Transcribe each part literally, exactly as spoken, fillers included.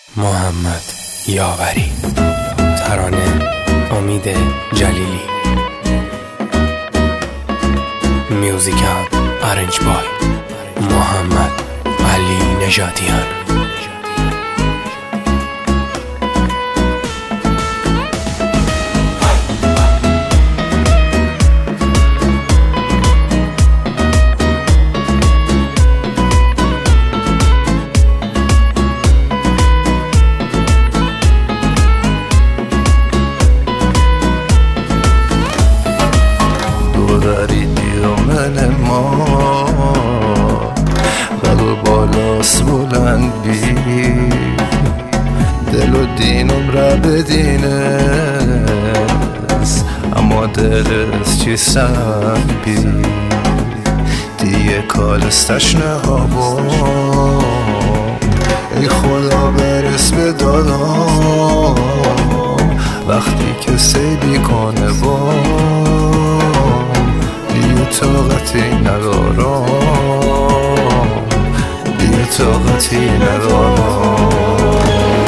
محمد یاوری. ترانه امید جلیلی. میوزیکال آرنج بای محمد علی نژادیان. من ما قلب بالاست بلندی، دل و دینم را بدینه اما دلت چی سنبی دیگه کالستش نهابا. ای خدا برس به دادم وقتی که سیبی کنه با دیگه طاقتی ندارم، دیگه طاقتی ندارم.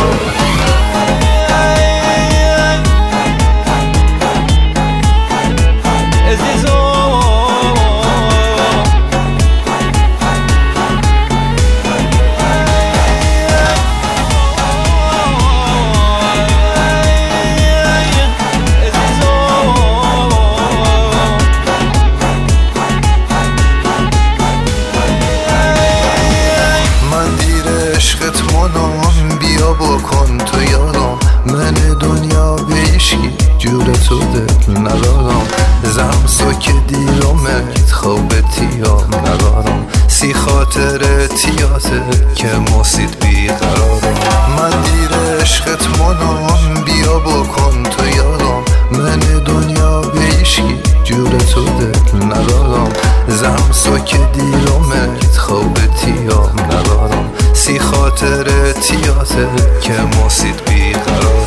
بیا بکن تو یادم من دنیا به عشقی جور تو دل ندارم. زمسا که دیرمت خوابتیام ندارم، سی خاطر تیاته که مسید بیقرارم. من دیر عشقت منم بیا بکن تو یادم من دنیا به عشقی جور تو دل ندارم. زمسا که دیرمت خوابتیام ندارم، سی خاطر تیاته که مسید بیقرار.